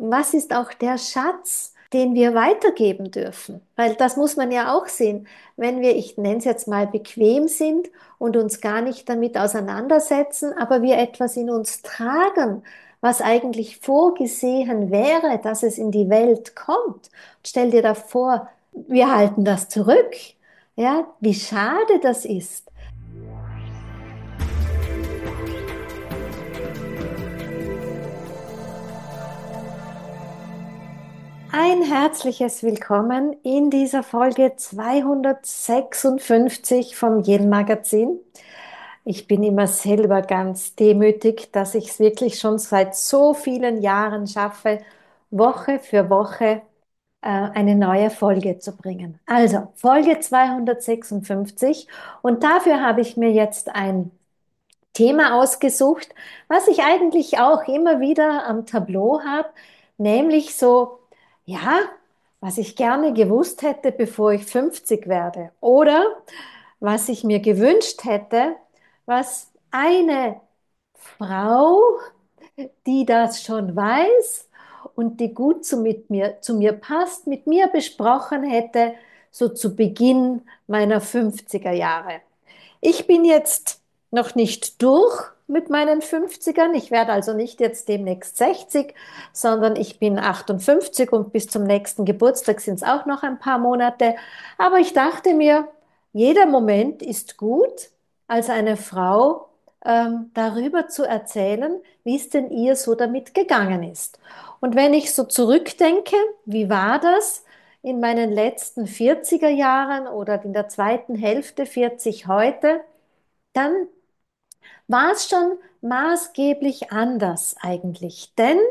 was ist auch der Schatz, den wir weitergeben dürfen? Weil das muss man ja auch sehen. Wenn wir, ich nenne es jetzt mal, bequem sind und uns gar nicht damit auseinandersetzen, aber wir etwas in uns tragen, was eigentlich vorgesehen wäre, dass es in die Welt kommt. Stell dir da vor, wir halten das zurück. Ja, wie schade das ist. Ein herzliches Willkommen in dieser Folge 256 vom Yin Magazin. Ich bin immer selber ganz demütig, dass ich es wirklich schon seit so vielen Jahren schaffe, Woche für Woche eine neue Folge zu bringen. Also Folge 256, und dafür habe ich mir jetzt ein Thema ausgesucht, was ich eigentlich auch immer wieder am Tableau habe, nämlich so, ja, was ich gerne gewusst hätte, bevor ich 50 werde, oder was ich mir gewünscht hätte, was eine Frau, die das schon weiß und die gut zu mir passt, mit mir besprochen hätte, so zu Beginn meiner 50er Jahre. Ich bin jetzt noch nicht durch mit meinen 50ern. Ich werde also nicht jetzt demnächst 60, sondern ich bin 58 und bis zum nächsten Geburtstag sind es auch noch ein paar Monate. Aber ich dachte mir, jeder Moment ist gut, als eine Frau darüber zu erzählen, wie es denn ihr so damit gegangen ist. Und wenn ich so zurückdenke, wie war das in meinen letzten 40er Jahren oder in der zweiten Hälfte 40 heute, dann war es schon maßgeblich anders eigentlich. Denn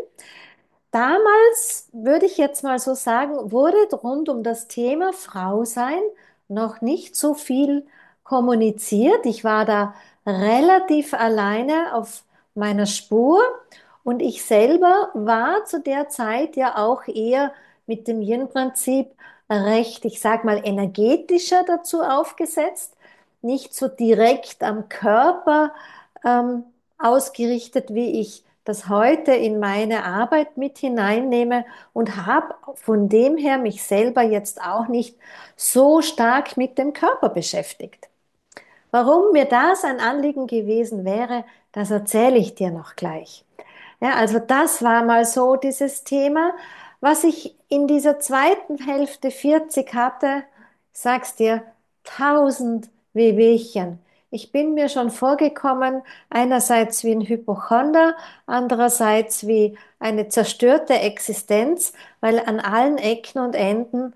damals, würde ich jetzt mal so sagen, wurde rund um das Thema Frau sein noch nicht so viel kommuniziert. Ich war da relativ alleine auf meiner Spur, und ich selber war zu der Zeit ja auch eher mit dem Yin-Prinzip recht, ich sag mal, energetischer dazu aufgesetzt, nicht so direkt am Körper ähm, ausgerichtet, wie ich das heute in meine Arbeit mit hineinnehme, und habe von dem her mich selber jetzt auch nicht so stark mit dem Körper beschäftigt. Warum mir das ein Anliegen gewesen wäre, das erzähle ich dir noch gleich. Ja, also das war mal so dieses Thema, was ich in dieser zweiten Hälfte 40 hatte. Ich sag's dir, 1000 Wehwehchen. Ich bin mir schon vorgekommen, einerseits wie ein Hypochonder, andererseits wie eine zerstörte Existenz, weil an allen Ecken und Enden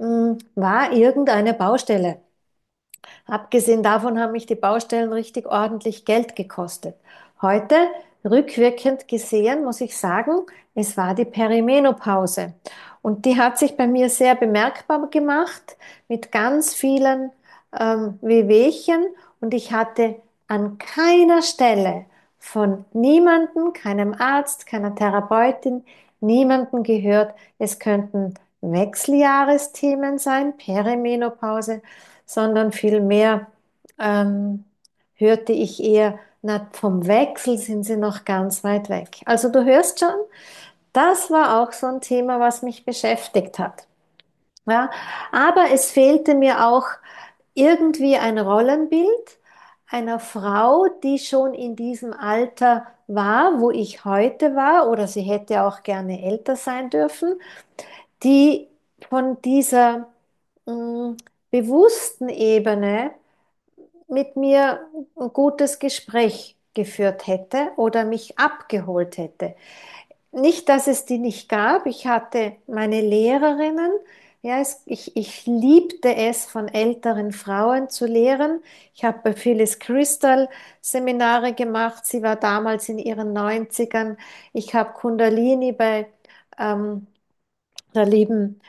war irgendeine Baustelle. Abgesehen davon haben mich die Baustellen richtig ordentlich Geld gekostet. Heute, rückwirkend gesehen, muss ich sagen, es war die Perimenopause. Und die hat sich bei mir sehr bemerkbar gemacht mit ganz vielen Wehwehchen. Und ich hatte an keiner Stelle von niemandem, keinem Arzt, keiner Therapeutin, niemandem gehört, es könnten Wechseljahresthemen sein, Perimenopause, sondern vielmehr ähm, hörte ich eher, na, vom Wechsel sind sie noch ganz weit weg. Also du hörst schon, das war auch so ein Thema, was mich beschäftigt hat. Ja, aber es fehlte mir auch irgendwie ein Rollenbild einer Frau, die schon in diesem Alter war, wo ich heute war, oder sie hätte auch gerne älter sein dürfen, die von dieser mh, bewussten Ebene mit mir ein gutes Gespräch geführt hätte oder mich abgeholt hätte. Nicht, dass es die nicht gab. Ich hatte meine Lehrerinnen. Ja, ich liebte es, von älteren Frauen zu lehren. Ich habe bei Phyllis Crystal Seminare gemacht. Sie war damals in ihren Neunzigern. Ich habe Kundalini bei ähm, der lieben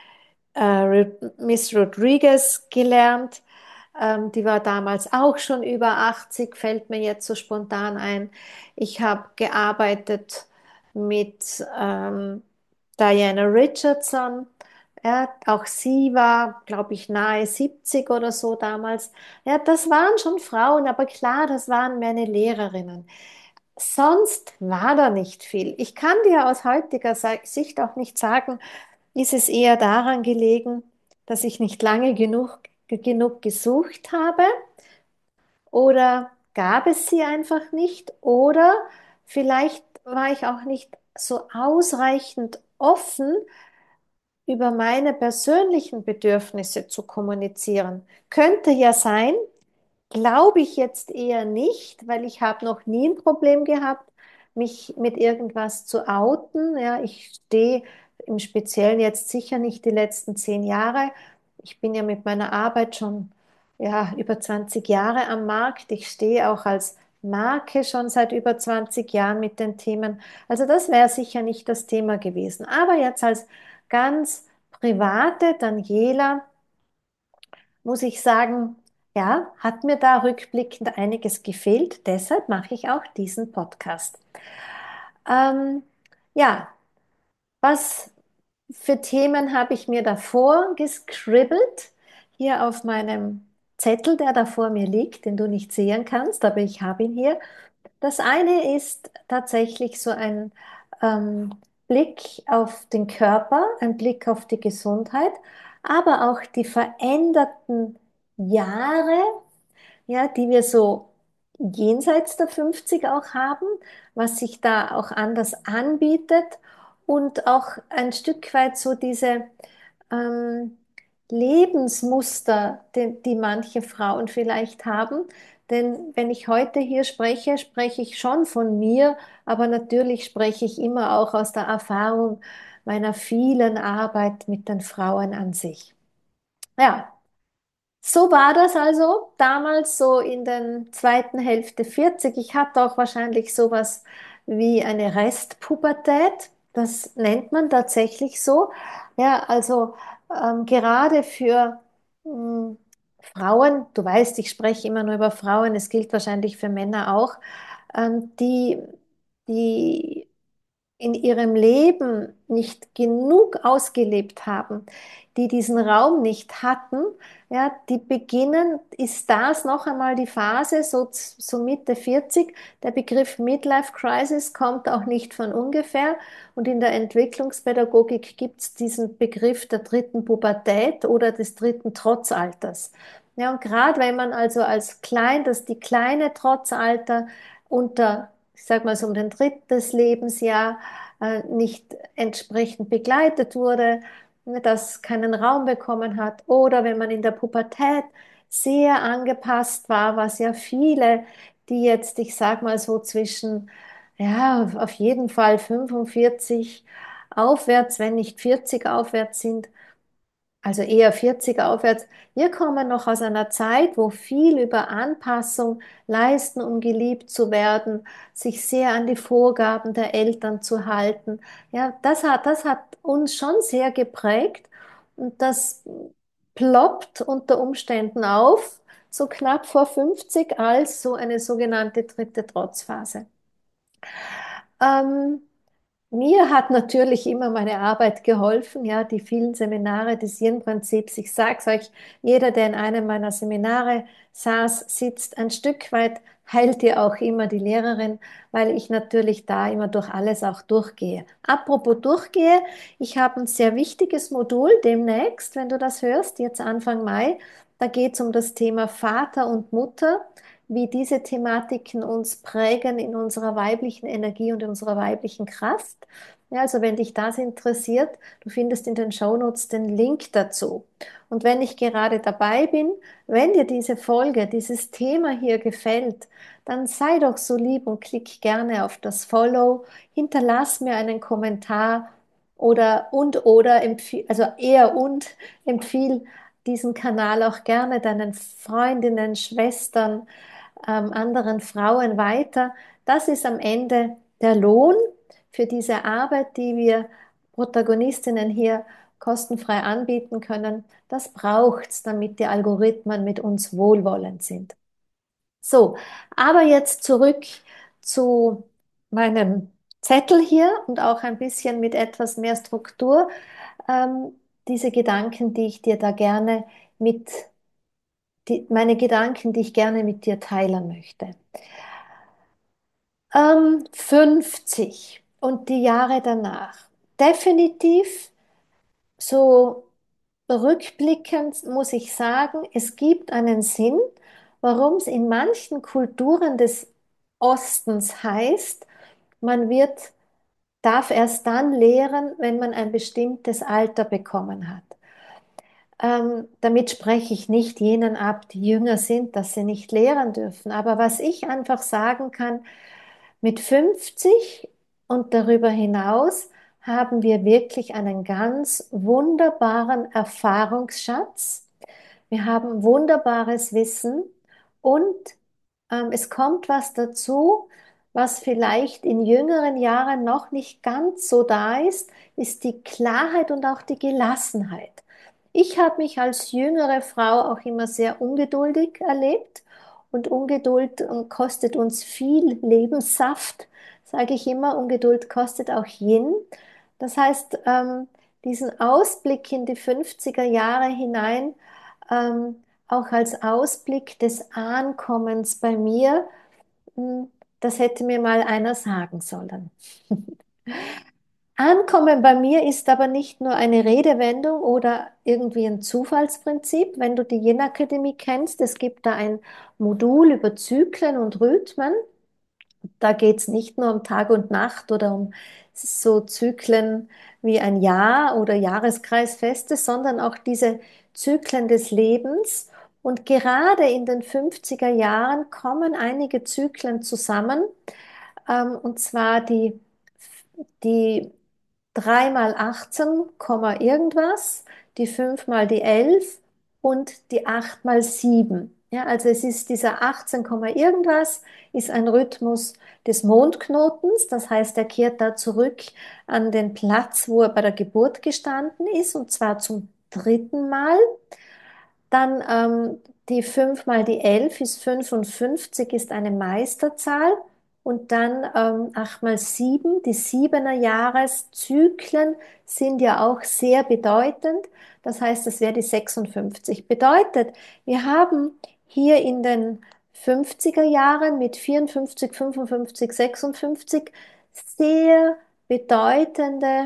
Miss Rodriguez gelernt. Die war damals auch schon über 80, fällt mir jetzt so spontan ein. Ich habe gearbeitet mit Diana Richardson. Ja, auch sie war, glaube ich, nahe 70 oder so damals. Ja, das waren schon Frauen, aber klar, das waren meine Lehrerinnen. sonst war da nicht viel. Ich kann dir aus heutiger Sicht auch nicht sagen, ist es eher daran gelegen, dass ich nicht lange genug gesucht habe oder gab es sie einfach nicht oder vielleicht war ich auch nicht so ausreichend offen, über meine persönlichen Bedürfnisse zu kommunizieren. Könnte ja sein, glaube ich jetzt eher nicht, weil ich habe noch nie ein Problem gehabt, mich mit irgendwas zu outen. Ja, ich stehe im Speziellen jetzt sicher nicht die letzten 10 Jahre. Ich bin ja mit meiner Arbeit schon ja, über 20 Jahre am Markt. Ich stehe auch als Marke schon seit über 20 Jahren mit den Themen. Also das wäre sicher nicht das Thema gewesen. Aber jetzt als ganz private Daniela muss ich sagen, ja, hat mir da rückblickend einiges gefehlt. Deshalb mache ich auch diesen Podcast. Ähm, ja, was für Themen habe ich mir davor gescribbelt? Hier auf meinem Zettel, der da vor mir liegt, den du nicht sehen kannst, aber ich habe ihn hier. Das eine ist tatsächlich so ein Blick auf den Körper, ein Blick auf die Gesundheit, aber auch die veränderten Jahre, ja, die wir so jenseits der 50 auch haben, was sich da auch anders anbietet und auch ein Stück weit so diese ähm, Lebensmuster, die manche Frauen vielleicht haben. Denn wenn ich heute hier spreche, spreche ich schon von mir, aber natürlich spreche ich immer auch aus der Erfahrung meiner vielen Arbeit mit den Frauen an sich. Ja, so war das also damals so in den zweiten Hälfte 40. Ich hatte auch wahrscheinlich sowas wie eine Restpubertät. Das nennt man tatsächlich so. Ja, also gerade für mh, Frauen, du weißt, ich spreche immer nur über Frauen, es gilt wahrscheinlich für Männer auch, die in ihrem Leben nicht genug ausgelebt haben, die diesen Raum nicht hatten, ja, die beginnen, ist das noch einmal die Phase, so Mitte 40. Der Begriff Midlife Crisis kommt auch nicht von ungefähr. Und in der Entwicklungspädagogik gibt es diesen Begriff der dritten Pubertät oder des dritten Trotzalters. Ja, und gerade wenn man also die kleine Trotzalter unter, ich sag mal so um den drittes Lebensjahr, nicht entsprechend begleitet wurde, ne, das keinen Raum bekommen hat, oder wenn man in der Pubertät sehr angepasst war, was ja viele, die jetzt, ich sag mal so zwischen, ja, auf jeden Fall 45 aufwärts, wenn nicht 40 aufwärts sind, also eher 40 aufwärts. Wir kommen noch aus einer Zeit, wo viel über Anpassung leisten, um geliebt zu werden, sich sehr an die Vorgaben der Eltern zu halten. Ja, das hat uns schon sehr geprägt und das ploppt unter Umständen auf, so knapp vor 50 als so eine sogenannte dritte Trotzphase. Ähm, Mir hat natürlich immer meine Arbeit geholfen, ja, die vielen Seminare des Yin-Prinzips. Ich sage es euch, jeder, der in einem meiner Seminare saß, sitzt ein Stück weit, heilt dir auch immer die Lehrerin, weil ich natürlich da immer durch alles auch durchgehe. Apropos durchgehe, ich habe ein sehr wichtiges Modul demnächst, wenn du das hörst, jetzt Anfang Mai. Da geht es um das Thema Vater und Mutter, wie diese Thematiken uns prägen in unserer weiblichen Energie und in unserer weiblichen Kraft. Ja, also wenn dich das interessiert, du findest in den Shownotes den Link dazu. Und wenn ich gerade dabei bin, wenn dir diese Folge, dieses Thema hier gefällt, dann sei doch so lieb und klick gerne auf das Follow, hinterlass mir einen Kommentar oder empfiehl, also eher und empfiehl diesen Kanal auch gerne deinen Freundinnen, Schwestern, anderen Frauen weiter. Das ist am Ende der Lohn für diese Arbeit, die wir Protagonistinnen hier kostenfrei anbieten können. Das braucht's, damit die Algorithmen mit uns wohlwollend sind. So, aber jetzt zurück zu meinem Zettel hier und auch ein bisschen mit etwas mehr Struktur. Diese Gedanken, die ich dir da gerne mit, meine Gedanken, die ich gerne mit dir teilen möchte. 50 und die Jahre danach. Definitiv so rückblickend muss ich sagen, es gibt einen Sinn, warum es in manchen Kulturen des Ostens heißt, man darf erst dann lehren, wenn man ein bestimmtes Alter bekommen hat. Damit spreche ich nicht jenen ab, die jünger sind, dass sie nicht lehren dürfen. Aber was ich einfach sagen kann, mit 50 und darüber hinaus haben wir wirklich einen ganz wunderbaren Erfahrungsschatz. Wir haben wunderbares Wissen und es kommt was dazu, was vielleicht in jüngeren Jahren noch nicht ganz so da ist die Klarheit und auch die Gelassenheit. Ich habe mich als jüngere Frau auch immer sehr ungeduldig erlebt und Ungeduld kostet uns viel Lebenssaft, sage ich immer. Ungeduld kostet auch Yin. Das heißt, diesen Ausblick in die 50er Jahre hinein, auch als Ausblick des Ankommens bei mir, mh, das hätte mir mal einer sagen sollen. Ankommen bei mir ist aber nicht nur eine Redewendung oder irgendwie ein Zufallsprinzip. Wenn du die Yin-Akademie kennst, es gibt da ein Modul über Zyklen und Rhythmen. Da geht es nicht nur um Tag und Nacht oder um so Zyklen wie ein Jahr oder Jahreskreisfeste, sondern auch diese Zyklen des Lebens. Und gerade in den 50er Jahren kommen einige Zyklen zusammen, und zwar die 3 mal 18, irgendwas, die 5 mal die 11 und die 8 mal 7. Ja, also es ist dieser 18, irgendwas, ist ein Rhythmus des Mondknotens. Das heißt, er kehrt da zurück an den Platz, wo er bei der Geburt gestanden ist, und zwar zum dritten Mal. Dann die 5 mal die 11 ist 55, ist eine Meisterzahl. Und dann 8 mal 7, die siebener Jahreszyklen sind ja auch sehr bedeutend. Das heißt, das wäre die 56. Bedeutet, wir haben hier in den 50er Jahren mit 54, 55, 56 sehr bedeutende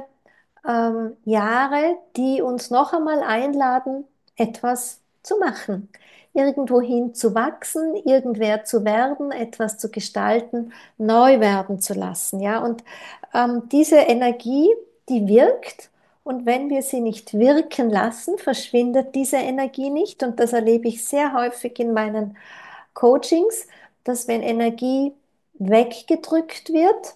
Jahre, die uns noch einmal einladen, etwas zu machen, irgendwohin zu wachsen, irgendwer zu werden, etwas zu gestalten, neu werden zu lassen. Ja, und diese Energie, die wirkt. Und wenn wir sie nicht wirken lassen, verschwindet diese Energie nicht. Und das erlebe ich sehr häufig in meinen Coachings, dass wenn Energie weggedrückt wird,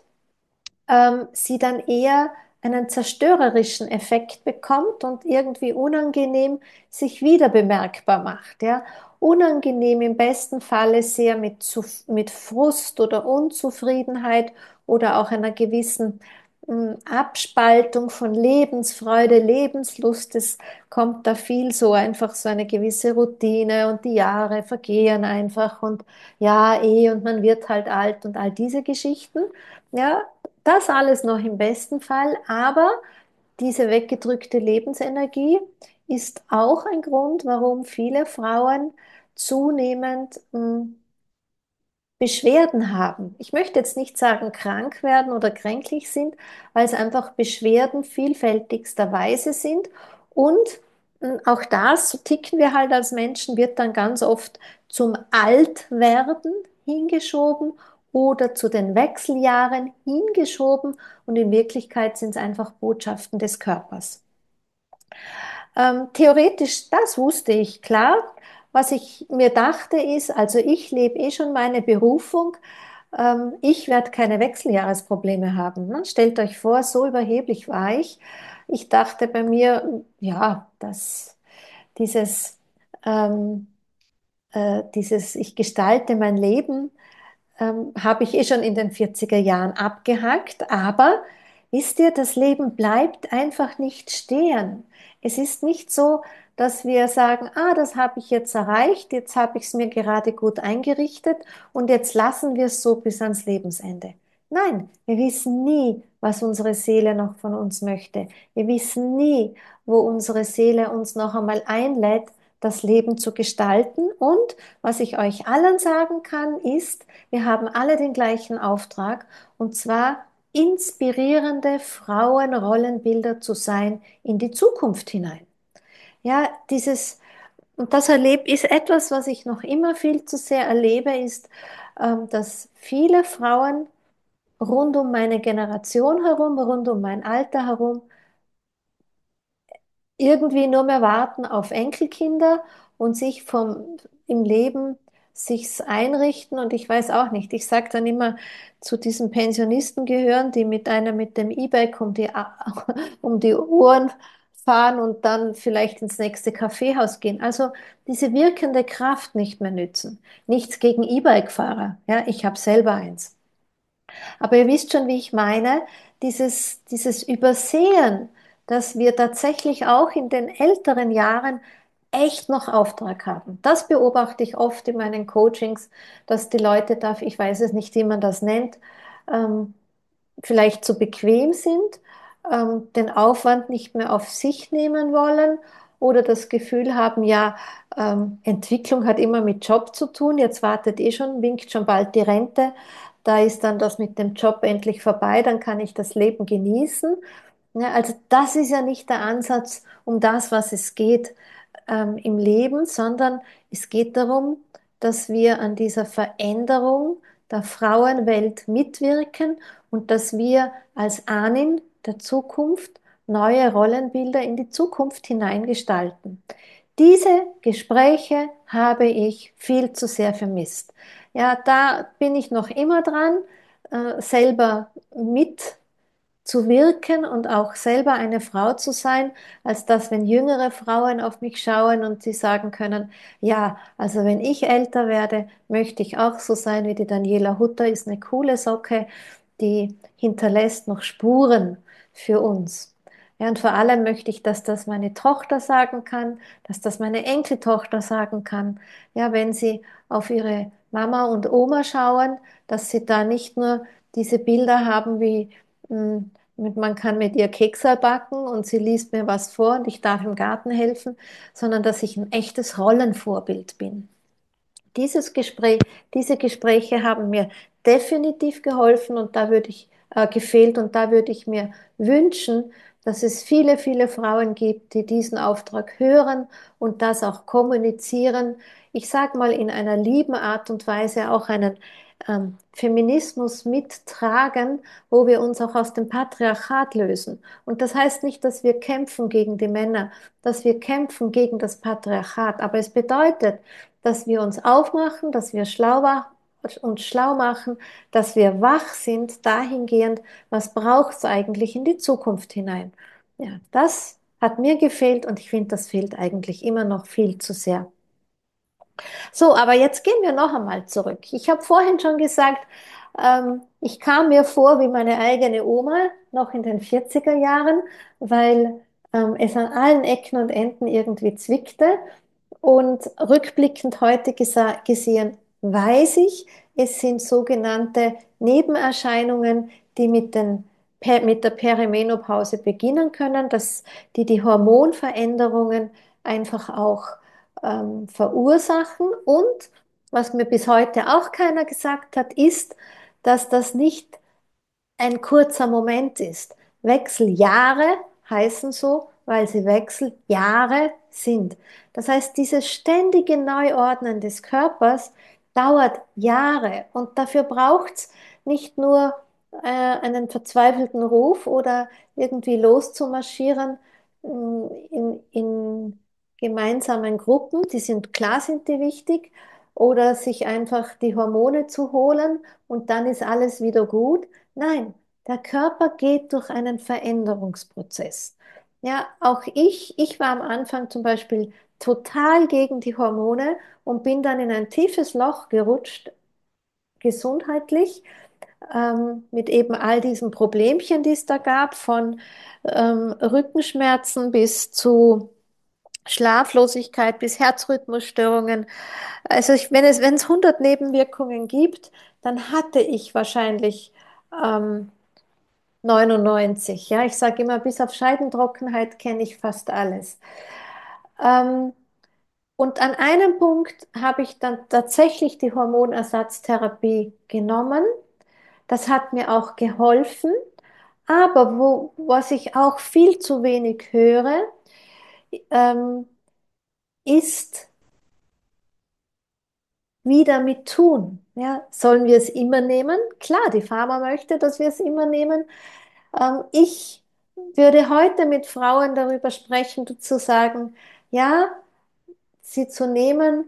sie dann eher einen zerstörerischen Effekt bekommt und irgendwie unangenehm sich wieder bemerkbar macht. Ja? Unangenehm im besten Falle sehr mit Frust oder Unzufriedenheit oder auch einer gewissen Abspaltung von Lebensfreude, Lebenslust. Es kommt da viel so einfach so eine gewisse Routine und die Jahre vergehen einfach und ja, und man wird halt alt und all diese Geschichten. Ja, das alles noch im besten Fall, aber diese weggedrückte Lebensenergie ist auch ein Grund, warum viele Frauen zunehmend Beschwerden haben. Ich möchte jetzt nicht sagen krank werden oder kränklich sind, weil es einfach Beschwerden vielfältigsterweise sind. Und auch das, so ticken wir halt als Menschen, wird dann ganz oft zum Altwerden hingeschoben oder zu den Wechseljahren hingeschoben. Und in Wirklichkeit sind es einfach Botschaften des Körpers. Theoretisch, das wusste ich klar. Was ich mir dachte ist, also ich lebe eh schon meine Berufung. Ich werde keine Wechseljahresprobleme haben. Ne? Stellt euch vor, so überheblich war ich. Ich dachte bei mir, ja, dass dieses, ähm, ich gestalte mein Leben, habe ich eh schon in den 40er Jahren abgehackt. Aber wisst ihr, das Leben bleibt einfach nicht stehen. Es ist nicht so, dass wir sagen, ah, das habe ich jetzt erreicht, jetzt habe ich es mir gerade gut eingerichtet und jetzt lassen wir es so bis ans Lebensende. Nein, wir wissen nie, was unsere Seele noch von uns möchte. Wir wissen nie, wo unsere Seele uns noch einmal einlädt, das Leben zu gestalten. Und was ich euch allen sagen kann, ist, wir haben alle den gleichen Auftrag, und zwar inspirierende Frauenrollenbilder zu sein in die Zukunft hinein. Ja, und das ist etwas, was ich noch immer viel zu sehr erlebe, ist, dass viele Frauen rund um meine Generation herum, rund um mein Alter herum, irgendwie nur mehr warten auf Enkelkinder und sich im Leben sich's einrichten. Und ich weiß auch nicht, ich sage dann immer, zu diesen Pensionisten gehören, die mit dem E-Bike um die Ohren fahren und dann vielleicht ins nächste Kaffeehaus gehen. Also diese wirkende Kraft nicht mehr nützen. Nichts gegen E-Bike-Fahrer. Ja, ich habe selber eins. Aber ihr wisst schon, wie ich meine, dieses Übersehen, dass wir tatsächlich auch in den älteren Jahren echt noch Auftrag haben. Das beobachte ich oft in meinen Coachings, dass die Leute da, ich weiß es nicht, wie man das nennt, ähm, vielleicht zu bequem sind, den Aufwand nicht mehr auf sich nehmen wollen oder das Gefühl haben, ja, Entwicklung hat immer mit Job zu tun, jetzt wartet eh schon, winkt schon bald die Rente, da ist dann das mit dem Job endlich vorbei, dann kann ich das Leben genießen. Ja, also das ist ja nicht der Ansatz, um das, was es geht im Leben, sondern es geht darum, dass wir an dieser Veränderung der Frauenwelt mitwirken und dass wir als Ahnen der Zukunft neue Rollenbilder in die Zukunft hineingestalten. Diese Gespräche habe ich viel zu sehr vermisst. Ja, da bin ich noch immer dran, selber mit zu wirken und auch selber eine Frau zu sein, als dass, wenn jüngere Frauen auf mich schauen und sie sagen können, ja, also wenn ich älter werde, möchte ich auch so sein wie die Daniela Hutter, ist eine coole Socke, die hinterlässt noch Spuren für uns. Ja, und vor allem möchte ich, dass das meine Tochter sagen kann, dass das meine Enkeltochter sagen kann. Ja, wenn sie auf ihre Mama und Oma schauen, dass sie da nicht nur diese Bilder haben wie man kann mit ihr Kekse backen und sie liest mir was vor und ich darf im Garten helfen, sondern dass ich ein echtes Rollenvorbild bin. Diese Gespräche haben mir definitiv geholfen und da würde ich gefehlt und da würde ich mir wünschen, dass es viele, viele Frauen gibt, die diesen Auftrag hören und das auch kommunizieren. Ich sage mal in einer lieben Art und Weise auch einen Feminismus mittragen, wo wir uns auch aus dem Patriarchat lösen. Und das heißt nicht, dass wir kämpfen gegen die Männer, dass wir kämpfen gegen das Patriarchat, aber es bedeutet, dass wir uns aufmachen, dass wir uns schlau machen, dass wir wach sind dahingehend, was braucht es eigentlich in die Zukunft hinein. Ja, das hat mir gefehlt und ich finde, das fehlt eigentlich immer noch viel zu sehr. So, aber jetzt gehen wir noch einmal zurück. Ich habe vorhin schon gesagt, ich kam mir vor wie meine eigene Oma, noch in den 40er Jahren, weil es an allen Ecken und Enden irgendwie zwickte. Und rückblickend heute gesehen, weiß ich, es sind sogenannte Nebenerscheinungen, die mit der Perimenopause beginnen können, dass die Hormonveränderungen einfach auch verursachen. Und was mir bis heute auch keiner gesagt hat, ist, dass das nicht ein kurzer Moment ist. Wechseljahre heißen so, weil sie Wechseljahre sind. Das heißt, dieses ständige Neuordnen des Körpers dauert Jahre und dafür braucht es nicht nur einen verzweifelten Ruf oder irgendwie loszumarschieren in gemeinsamen Gruppen, sind die wichtig, oder sich einfach die Hormone zu holen und dann ist alles wieder gut. Nein, der Körper geht durch einen Veränderungsprozess. Ja, auch ich war am Anfang zum Beispiel total gegen die Hormone und bin dann in ein tiefes Loch gerutscht, gesundheitlich, mit eben all diesen Problemchen, die es da gab, von Rückenschmerzen bis zu Schlaflosigkeit bis Herzrhythmusstörungen. Also wenn es 100 Nebenwirkungen gibt, dann hatte ich wahrscheinlich 99. Ja, ich sage immer, bis auf Scheidentrockenheit kenne ich fast alles. Ähm, Und an einem Punkt habe ich dann tatsächlich die Hormonersatztherapie genommen. Das hat mir auch geholfen. Aber was ich auch viel zu wenig höre, ähm, ist, wie damit tun. Ja, sollen wir es immer nehmen? Klar, die Pharma möchte, dass wir es immer nehmen. Ich würde heute mit Frauen darüber sprechen, zu sagen, ja, sie zu nehmen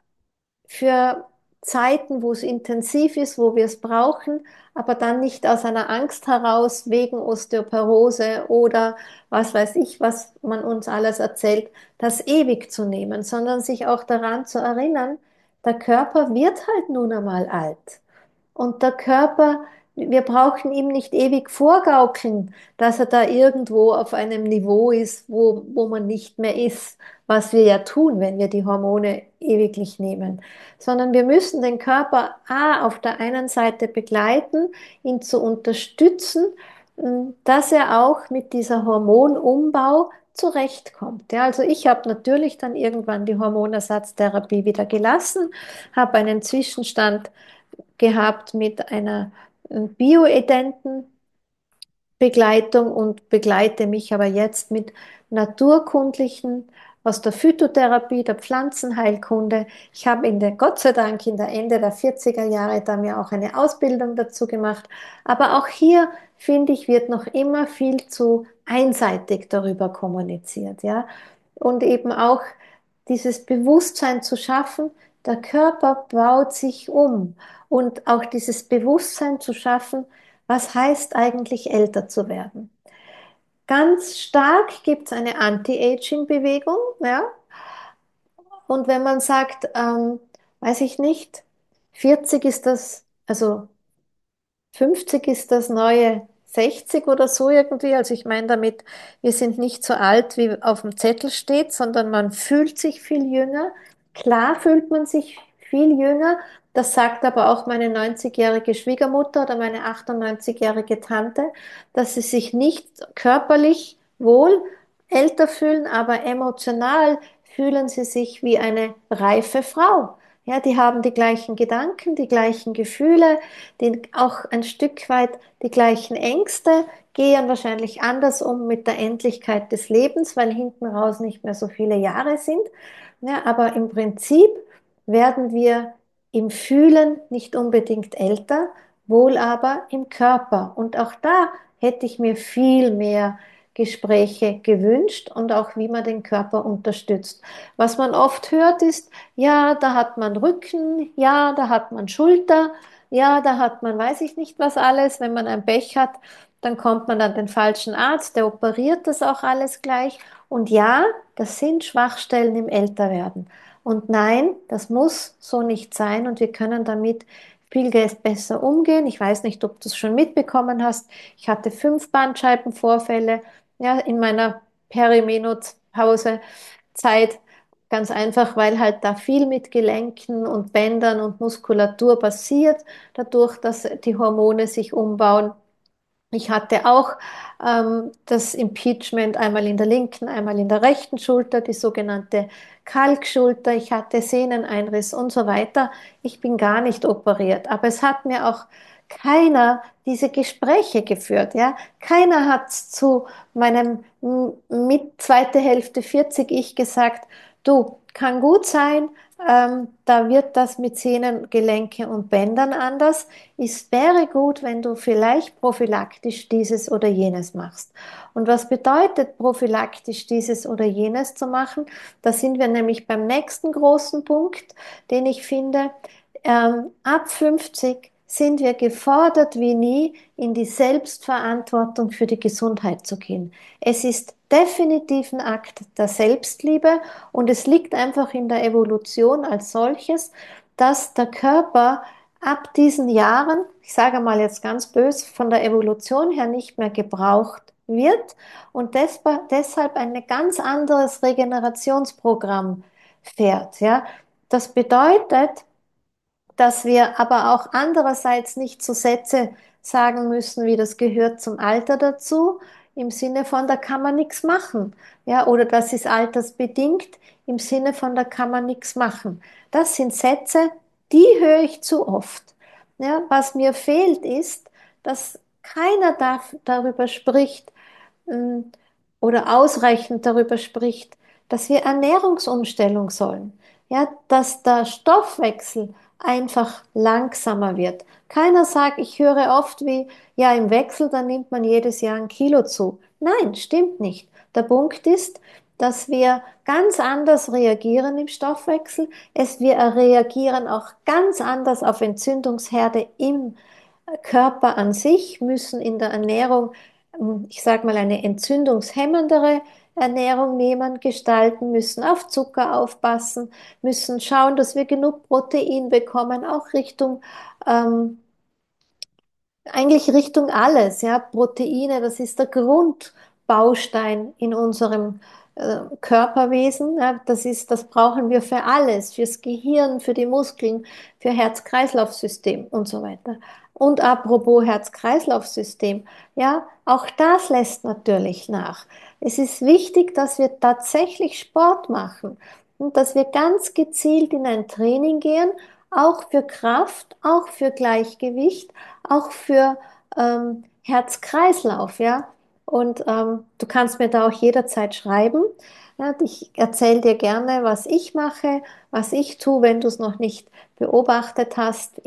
für Zeiten, wo es intensiv ist, wo wir es brauchen, aber dann nicht aus einer Angst heraus wegen Osteoporose oder was weiß ich, was man uns alles erzählt, das ewig zu nehmen, sondern sich auch daran zu erinnern, der Körper wird halt nun einmal alt. Und der Körper, wir brauchen ihm nicht ewig vorgaukeln, dass er da irgendwo auf einem Niveau ist, wo man nicht mehr ist, was wir ja tun, wenn wir die Hormone ewiglich nehmen. Sondern wir müssen den Körper auf der einen Seite begleiten, ihn zu unterstützen, dass er auch mit dieser Hormonumbau zurechtkommt. Ja, also ich habe natürlich dann irgendwann die Hormonersatztherapie wieder gelassen, habe einen Zwischenstand gehabt mit einer bioidenten Begleitung und begleite mich aber jetzt mit naturkundlichen aus der Phytotherapie, der Pflanzenheilkunde. Ich habe Gott sei Dank in der Ende der 40er Jahre da mir auch eine Ausbildung dazu gemacht. Aber auch hier, finde ich, wird noch immer viel zu einseitig darüber kommuniziert, ja. Und eben auch dieses Bewusstsein zu schaffen, der Körper baut sich um. Und auch dieses Bewusstsein zu schaffen, was heißt eigentlich älter zu werden? Ganz stark gibt es eine Anti-Aging-Bewegung, ja. Und wenn man sagt, weiß ich nicht, 40 ist das, also 50 ist das neue 60 oder so irgendwie. Also ich meine damit, wir sind nicht so alt, wie auf dem Zettel steht, sondern man fühlt sich viel jünger. Klar fühlt man sich viel jünger. Das sagt aber auch meine 90-jährige Schwiegermutter oder meine 98-jährige Tante, dass sie sich nicht körperlich wohl älter fühlen, aber emotional fühlen sie sich wie eine reife Frau. Ja, die haben die gleichen Gedanken, die gleichen Gefühle, auch ein Stück weit die gleichen Ängste, gehen wahrscheinlich anders um mit der Endlichkeit des Lebens, weil hinten raus nicht mehr so viele Jahre sind. Ja, aber im Prinzip werden wir im Fühlen nicht unbedingt älter, wohl aber im Körper. Und auch da hätte ich mir viel mehr Gespräche gewünscht und auch wie man den Körper unterstützt. Was man oft hört ist, ja, da hat man Rücken, ja, da hat man Schulter, ja, da hat man, weiß ich nicht was alles. Wenn man ein Pech hat, dann kommt man an den falschen Arzt, der operiert das auch alles gleich. Und ja, das sind Schwachstellen im Älterwerden. Und nein, das muss so nicht sein und wir können damit viel besser umgehen. Ich weiß nicht, ob du es schon mitbekommen hast. Ich hatte 5 Bandscheibenvorfälle, ja, in meiner Perimenopause Zeit. Ganz einfach, weil halt da viel mit Gelenken und Bändern und Muskulatur passiert, dadurch, dass die Hormone sich umbauen. Ich hatte auch das Impeachment einmal in der linken, einmal in der rechten Schulter, die sogenannte Kalkschulter. Ich hatte Sehneneinriss und so weiter. Ich bin gar nicht operiert, aber es hat mir auch keiner diese Gespräche geführt. Ja, keiner hat zu meinem mit zweite Hälfte 40 ich gesagt, du, kann gut sein, da wird das mit Sehnen, Gelenke und Bändern anders. Es wäre gut, wenn du vielleicht prophylaktisch dieses oder jenes machst. Und was bedeutet prophylaktisch dieses oder jenes zu machen? Da sind wir nämlich beim nächsten großen Punkt, den ich finde. Ab 50 sind wir gefordert wie nie, in die Selbstverantwortung für die Gesundheit zu gehen. Es ist definitiv ein Akt der Selbstliebe und es liegt einfach in der Evolution als solches, dass der Körper ab diesen Jahren, ich sage mal jetzt ganz böse, von der Evolution her nicht mehr gebraucht wird und deshalb ein ganz anderes Regenerationsprogramm fährt. Ja? Das bedeutet, dass wir aber auch andererseits nicht so Sätze sagen müssen, wie das gehört zum Alter dazu. im Sinne von, da kann man nichts machen. Ja, oder das ist altersbedingt im Sinne von, da kann man nichts machen. Das sind Sätze, die höre ich zu oft. Ja, was mir fehlt ist, dass keiner darüber spricht, mh, oder ausreichend darüber spricht, dass wir Ernährungsumstellung sollen. Ja, dass der Stoffwechsel einfach langsamer wird. Keiner sagt, ich höre oft wie, ja, im Wechsel, dann nimmt man jedes Jahr 1 Kilo zu. Nein, stimmt nicht. Der Punkt ist, dass wir ganz anders reagieren im Stoffwechsel. Wir reagieren auch ganz anders auf Entzündungsherde im Körper an sich, müssen in der Ernährung, ich sage mal, eine entzündungshemmendere Ernährung nehmen, gestalten, müssen auf Zucker aufpassen, müssen schauen, dass wir genug Protein bekommen, auch ähm, eigentlich Richtung alles, ja. Proteine, das ist der Grundbaustein in unserem Körperwesen. Ja. Das brauchen wir für alles, fürs Gehirn, für die Muskeln, für Herz-Kreislauf-System und so weiter. Und apropos Herz-Kreislauf-System, ja, auch das lässt natürlich nach. Es ist wichtig, dass wir tatsächlich Sport machen und dass wir ganz gezielt in ein Training gehen, auch für Kraft, auch für Gleichgewicht, auch für Herz-Kreislauf, ja. Und du kannst mir da auch jederzeit schreiben. Ja, ich erzähle dir gerne, was ich mache, was ich tue, wenn du es noch nicht beobachtet hast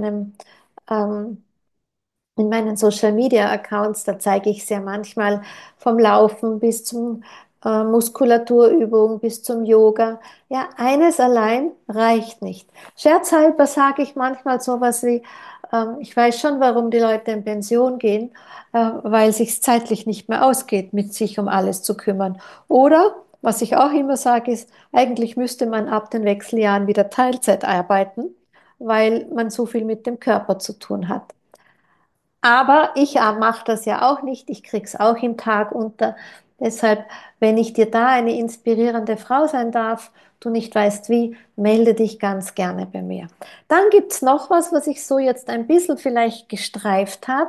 ähm, in meinen Social Media Accounts. Da zeige ich sehr manchmal vom Laufen bis zum Muskulaturübung, bis zum Yoga. Ja, eines allein reicht nicht. Scherzhalber sage ich manchmal sowas wie, ich weiß schon, warum die Leute in Pension gehen, weil sich zeitlich nicht mehr ausgeht, mit sich um alles zu kümmern. Oder, was ich auch immer sage, ist, eigentlich müsste man ab den Wechseljahren wieder Teilzeit arbeiten, weil man so viel mit dem Körper zu tun hat. Aber ich mache das ja auch nicht. Ich krieg's auch im Tag unter. Deshalb, wenn ich dir da eine inspirierende Frau sein darf, du nicht weißt wie, melde dich ganz gerne bei mir. Dann gibt's noch was, was ich so jetzt ein bisschen vielleicht gestreift habe.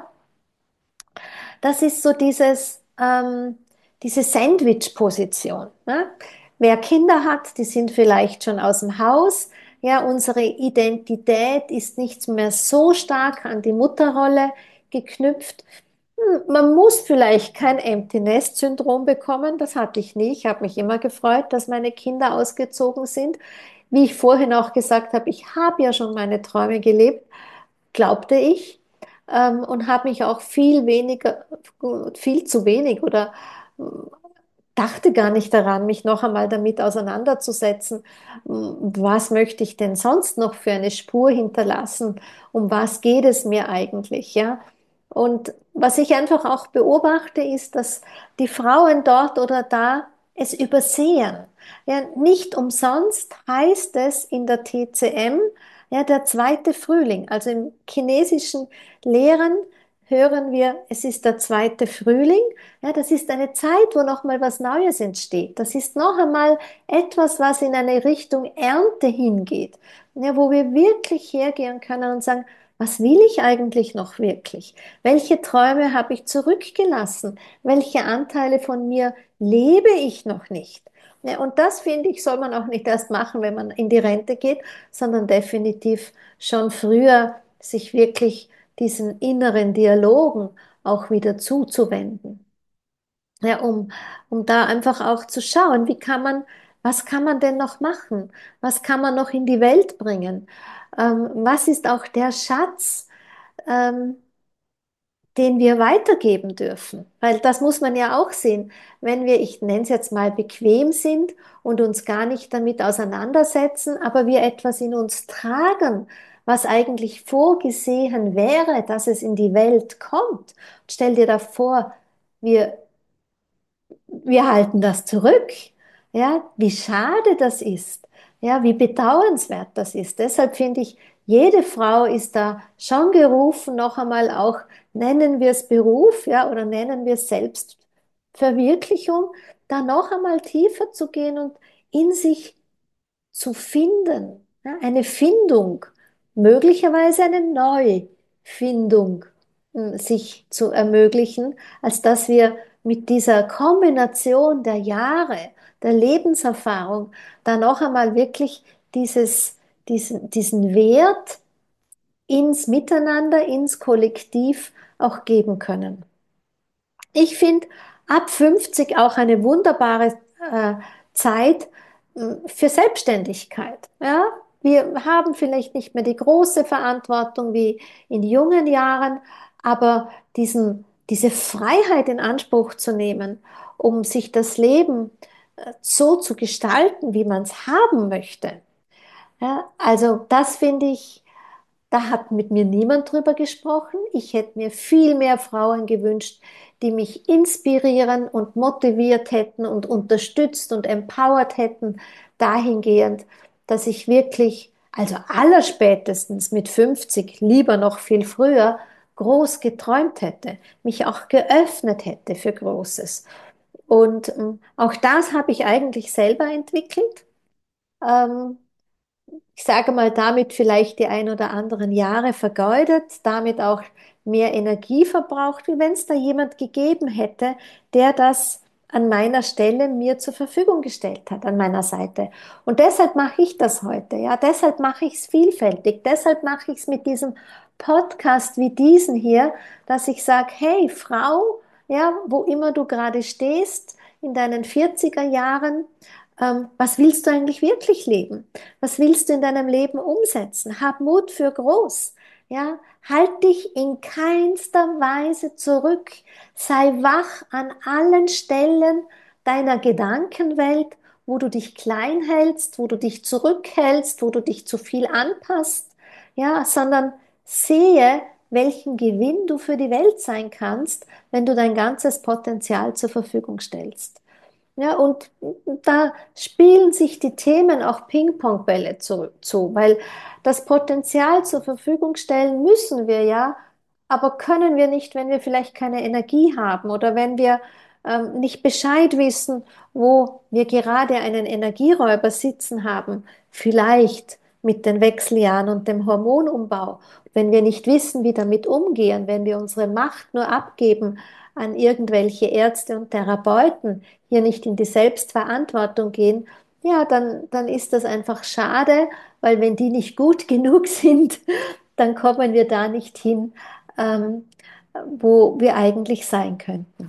Das ist so diese Sandwich-Position. Ne? Wer Kinder hat, die sind vielleicht schon aus dem Haus. Ja, unsere Identität ist nicht mehr so stark an die Mutterrolle geknüpft. Man muss vielleicht kein Empty Nest Syndrom bekommen, das hatte ich nie. Ich habe mich immer gefreut, dass meine Kinder ausgezogen sind. Wie ich vorhin auch gesagt habe, ich habe ja schon meine Träume gelebt, glaubte ich, und habe mich auch viel zu wenig oder dachte gar nicht daran, mich noch einmal damit auseinanderzusetzen, was möchte ich denn sonst noch für eine Spur hinterlassen, um was geht es mir eigentlich, ja? Und was ich einfach auch beobachte, ist, dass die Frauen dort oder da es übersehen. Ja, nicht umsonst heißt es in der TCM, ja, der zweite Frühling. Also im chinesischen Lehren hören wir, es ist der zweite Frühling. Ja, das ist eine Zeit, wo noch mal was Neues entsteht. Das ist noch einmal etwas, was in eine Richtung Ernte hingeht. Ja, wo wir wirklich hergehen können und sagen, was will ich eigentlich noch wirklich? Welche Träume habe ich zurückgelassen? Welche Anteile von mir lebe ich noch nicht? Ja, und das finde ich, soll man auch nicht erst machen, wenn man in die Rente geht, sondern definitiv schon früher sich wirklich diesen inneren Dialogen auch wieder zuzuwenden. Ja, um da einfach auch zu schauen, was kann man denn noch machen? Was kann man noch in die Welt bringen? Was ist auch der Schatz, ähm, den wir weitergeben dürfen? Weil das muss man ja auch sehen. Wenn wir, ich nenne es jetzt mal, bequem sind und uns gar nicht damit auseinandersetzen, aber wir etwas in uns tragen, was eigentlich vorgesehen wäre, dass es in die Welt kommt. Stell dir da vor, wir wir halten das zurück. Ja, wie schade das ist. Ja, wie bedauernswert das ist. Deshalb finde ich, jede Frau ist da schon gerufen, noch einmal auch, nennen wir es Beruf, ja, oder nennen wir es Selbstverwirklichung, da noch einmal tiefer zu gehen und in sich zu finden. Ja, eine Findung, möglicherweise eine Neufindung, sich zu ermöglichen, als dass wir mit dieser Kombination der Jahre, der Lebenserfahrung, da noch einmal wirklich diesen Wert ins Miteinander, ins Kollektiv auch geben können. Ich finde ab 50 auch eine wunderbare Zeit für Selbstständigkeit. Ja? Wir haben vielleicht nicht mehr die große Verantwortung wie in jungen Jahren, aber diese Freiheit in Anspruch zu nehmen, um sich das Leben so zu gestalten, wie man es haben möchte. Ja? Also das finde ich, da hat mit mir niemand drüber gesprochen. Ich hätte mir viel mehr Frauen gewünscht, die mich inspirieren und motiviert hätten und unterstützt und empowert hätten, dahingehend, dass ich wirklich, also allerspätestens mit 50, lieber noch viel früher, groß geträumt hätte, mich auch geöffnet hätte für Großes. Und auch das habe ich eigentlich selber entwickelt. Ähm, Ich sage mal, damit vielleicht die ein oder anderen Jahre vergeudet, damit auch mehr Energie verbraucht, wie wenn es da jemand gegeben hätte, der das an meiner Stelle mir zur Verfügung gestellt hat, an meiner Seite. Und deshalb mache ich das heute, ja, deshalb mache ich es vielfältig, deshalb mache ich es mit diesem Podcast wie diesen hier, dass ich sage, hey Frau, ja, wo immer du gerade stehst, in deinen 40er Jahren, was willst du eigentlich wirklich leben? Was willst du in deinem Leben umsetzen? Hab Mut für groß. Ja, halt dich in keinster Weise zurück. Sei wach an allen Stellen deiner Gedankenwelt, wo du dich klein hältst, wo du dich zurückhältst, wo du dich zu viel anpasst. Ja, sondern sehe, welchen Gewinn du für die Welt sein kannst, wenn du dein ganzes Potenzial zur Verfügung stellst. Ja, und da spielen sich die Themen auch Ping-Pong-Bälle zu, weil das Potenzial zur Verfügung stellen müssen wir ja, aber können wir nicht, wenn wir vielleicht keine Energie haben oder wenn wir nicht Bescheid wissen, wo wir gerade einen Energieräuber sitzen haben, vielleicht mit den Wechseljahren und dem Hormonumbau, wenn wir nicht wissen, wie damit umgehen, wenn wir unsere Macht nur abgeben an irgendwelche Ärzte und Therapeuten, hier nicht in die Selbstverantwortung gehen, ja, dann ist das einfach schade, weil wenn die nicht gut genug sind, dann kommen wir da nicht hin, ähm, wo wir eigentlich sein könnten.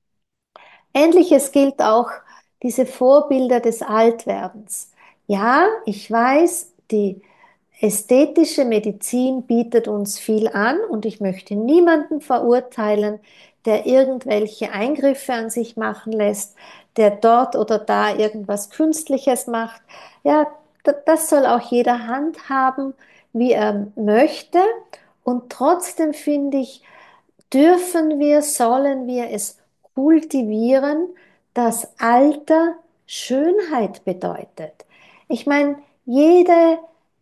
Ähnliches gilt auch diese Vorbilder des Altwerdens. Ja, ich weiß, die ästhetische Medizin bietet uns viel an und ich möchte niemanden verurteilen, der irgendwelche Eingriffe an sich machen lässt, der dort oder da irgendwas Künstliches macht. Ja, das soll auch jeder handhaben, wie er möchte. Und trotzdem finde ich, dürfen wir, sollen wir es kultivieren, dass Alter Schönheit bedeutet. Ich meine, jede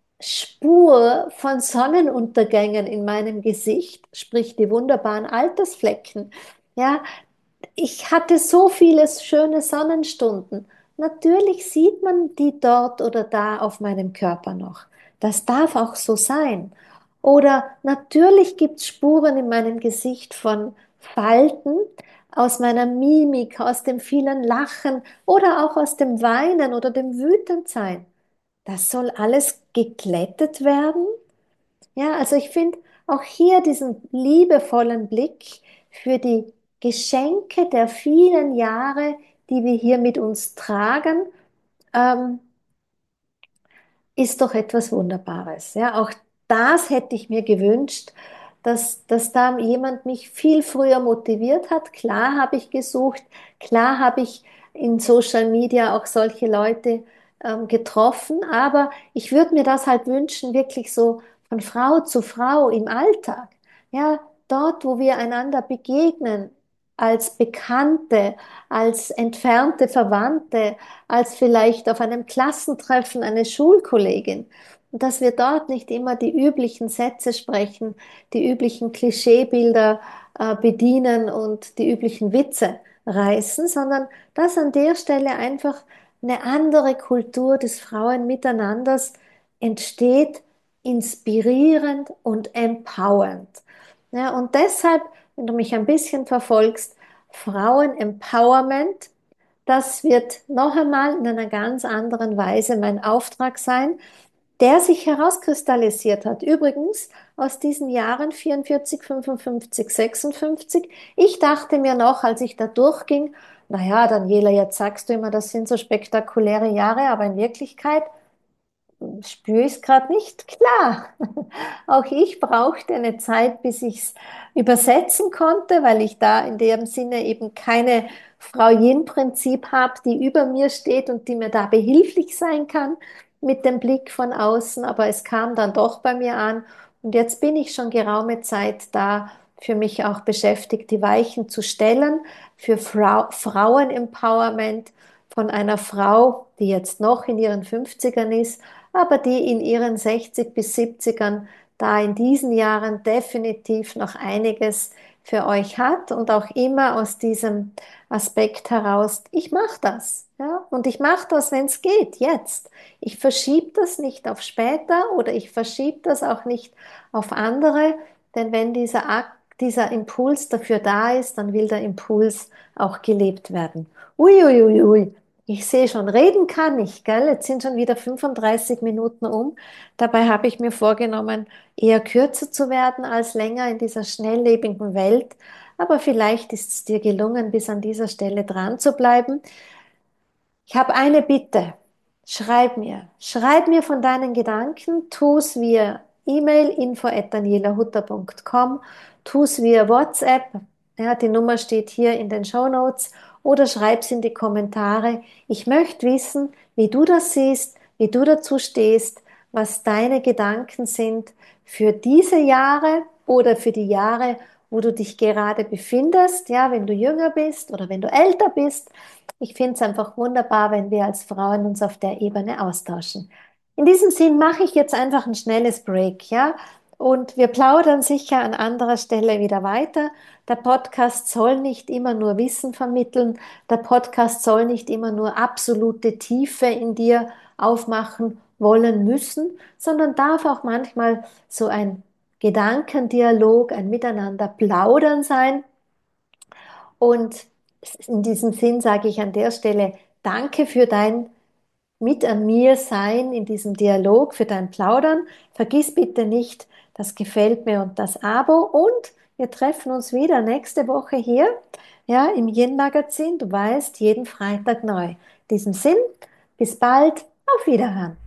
Spur von Sonnenuntergängen in meinem Gesicht, sprich die wunderbaren Altersflecken, ja, ich hatte so viele schöne Sonnenstunden. Natürlich sieht man die dort oder da auf meinem Körper noch. Das darf auch so sein. Oder natürlich gibt es Spuren in meinem Gesicht von Falten aus meiner Mimik, aus dem vielen Lachen oder auch aus dem Weinen oder dem Wütendsein. Das soll alles geglättet werden. Ja, also ich finde auch hier diesen liebevollen Blick für die Geschenke der vielen Jahre, die wir hier mit uns tragen, ähm, ist doch etwas Wunderbares. Ja, auch das hätte ich mir gewünscht, dass da jemand mich viel früher motiviert hat. Klar habe ich gesucht, klar habe ich in Social Media auch solche Leute getroffen, aber ich würde mir das halt wünschen, wirklich so von Frau zu Frau im Alltag. Ja, dort, wo wir einander begegnen, als Bekannte, als entfernte Verwandte, als vielleicht auf einem Klassentreffen eine Schulkollegin. Und dass wir dort nicht immer die üblichen Sätze sprechen, die üblichen Klischeebilder bedienen und die üblichen Witze reißen, sondern dass an der Stelle einfach eine andere Kultur des Frauenmiteinanders entsteht, inspirierend und empowernd. Ja, und deshalb, wenn du mich ein bisschen verfolgst, Frauen-Empowerment. Das wird noch einmal in einer ganz anderen Weise mein Auftrag sein, der sich herauskristallisiert hat. Übrigens aus diesen Jahren 44, 55, 56. Ich dachte mir noch, als ich da durchging, naja, Daniela, jetzt sagst du immer, das sind so spektakuläre Jahre, aber in Wirklichkeit spüre ich es gerade nicht. Klar, auch ich brauchte eine Zeit, bis ich es übersetzen konnte, weil ich da in dem Sinne eben keine Frau Yin-Prinzip habe, die über mir steht und die mir da behilflich sein kann mit dem Blick von außen. Aber es kam dann doch bei mir an und jetzt bin ich schon geraume Zeit da für mich auch beschäftigt, die Weichen zu stellen für Frauen-Empowerment von einer Frau, die jetzt noch in ihren 50ern ist, aber die in ihren 60 bis 70ern da in diesen Jahren definitiv noch einiges für euch hat und auch immer aus diesem Aspekt heraus, ich mache das, ja, und ich mache das, wenn es geht, jetzt. Ich verschiebe das nicht auf später oder ich verschiebe das auch nicht auf andere, denn wenn dieser Akt, dieser Impuls dafür da ist, dann will der Impuls auch gelebt werden. Uiuiuiui. Ui, ui, ui. Ich sehe schon, reden kann ich, gell? Jetzt sind schon wieder 35 Minuten um. Dabei habe ich mir vorgenommen, eher kürzer zu werden als länger in dieser schnelllebigen Welt. Aber vielleicht ist es dir gelungen, bis an dieser Stelle dran zu bleiben. Ich habe eine Bitte. Schreib mir. Schreib mir von deinen Gedanken. Tu es via E-Mail info@danielahutter.com. Tu es via WhatsApp. Ja, die Nummer steht hier in den Shownotes. Oder schreib es in die Kommentare. Ich möchte wissen, wie du das siehst, wie du dazu stehst, was deine Gedanken sind für diese Jahre oder für die Jahre, wo du dich gerade befindest. Ja, wenn du jünger bist oder wenn du älter bist. Ich finde es einfach wunderbar, wenn wir als Frauen uns auf der Ebene austauschen. In diesem Sinn mache ich jetzt einfach ein schnelles Break, ja? Und wir plaudern sicher an anderer Stelle wieder weiter. Der Podcast soll nicht immer nur Wissen vermitteln. Der Podcast soll nicht immer nur absolute Tiefe in dir aufmachen wollen müssen, sondern darf auch manchmal so ein Gedankendialog, ein Miteinander plaudern sein. Und in diesem Sinn sage ich an der Stelle Danke für dein Mit an mir sein in diesem Dialog, für dein Plaudern. Vergiss bitte nicht, das gefällt mir und das Abo. Und wir treffen uns wieder nächste Woche hier, ja, im Yin-Magazin. Du weißt, jeden Freitag neu. In diesem Sinn, bis bald, auf Wiederhören.